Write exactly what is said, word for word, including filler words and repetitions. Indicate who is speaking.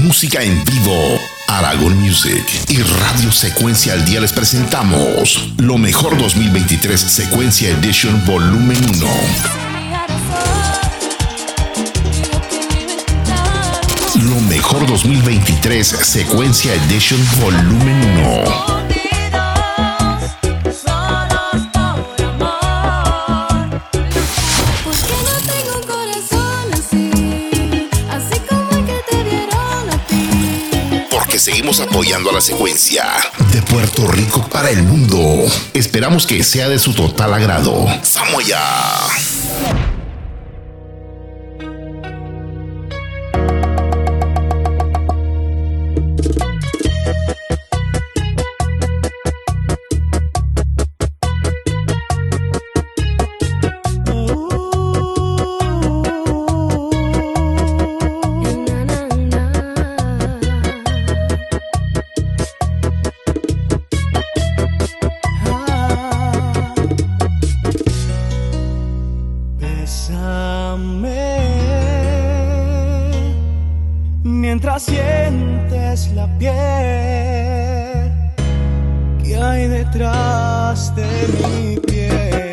Speaker 1: música en vivo. Aragón Music y Radio Secuencia al Día les presentamos lo mejor dos mil veintitrés Secuencia Edition Volumen uno. Lo mejor dos mil veintitrés Secuencia Edition Volumen uno. Que seguimos apoyando a la secuencia de Puerto Rico para el mundo. Esperamos que sea de su total agrado. ¡Vamos allá!
Speaker 2: Mientras sientes la piel que hay detrás de mi piel.